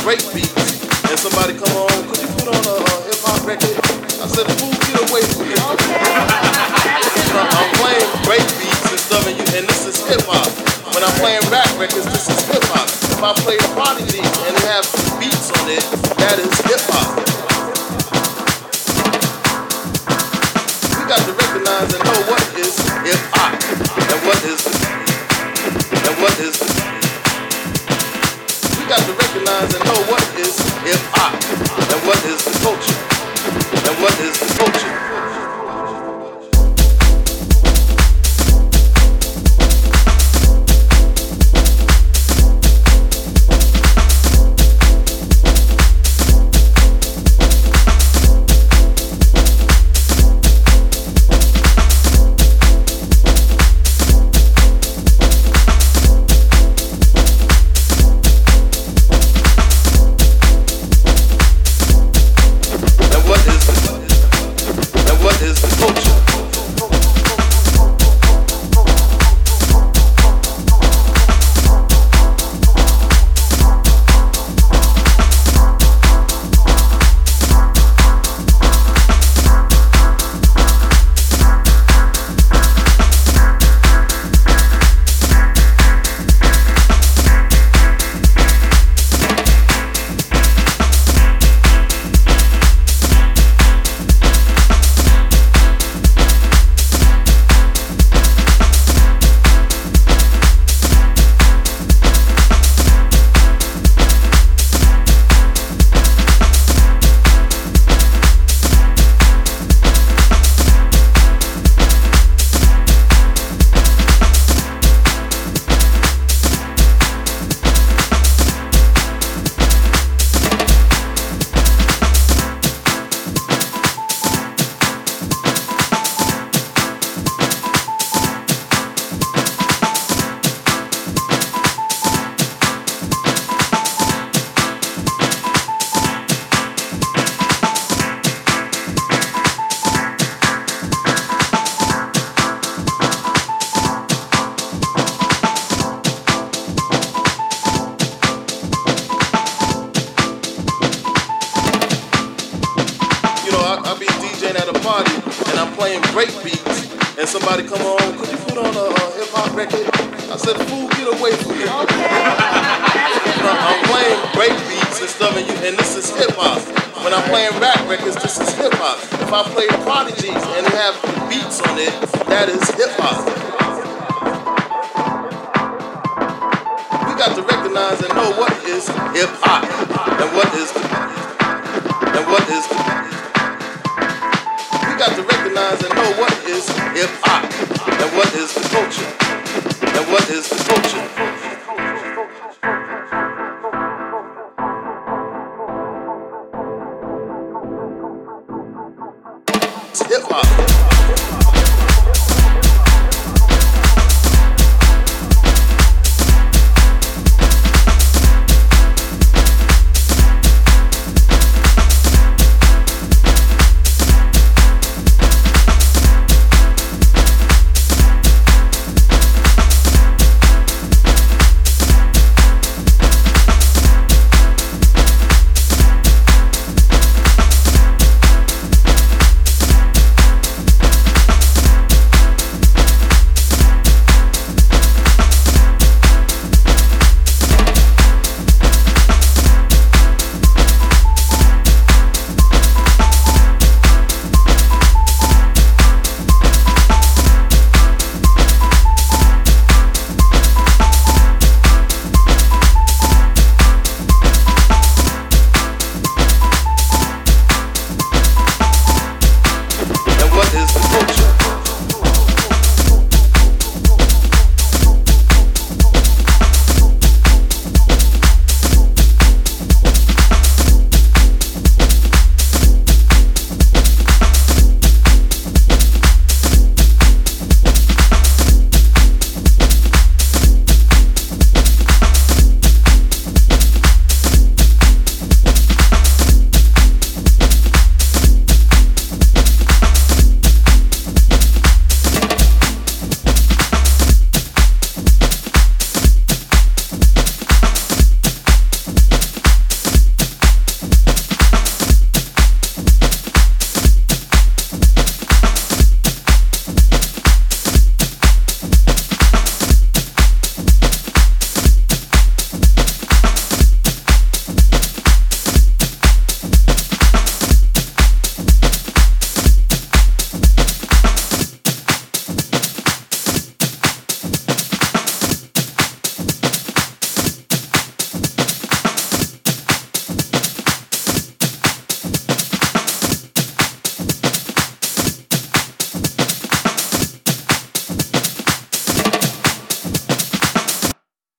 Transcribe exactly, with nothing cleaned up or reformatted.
break beats, and somebody come on, could you put on a, a hip hop record? I said, fool, get away from me. I'm playing break beats and stuff, and, you, and this is hip hop. When I'm playing rap records, this is hip hop. If I play Prodigy and it have beats on it, that is hip hop. We got to recognize and know what is hip hop and what is and what is. We got to recognize and know what is hip hop and what is the culture and what is the culture. Somebody come on, could you put on a, a hip hop record? I said, fool, get away from me. I'm playing break beats and stuff, and, you, and this is hip hop. When I'm playing rap records, this is hip hop. If I play Prodigy and it have beats on it, that is hip hop. We got to recognize and know what is hip hop and what is and what is. We got to recognize and know what is hip hop.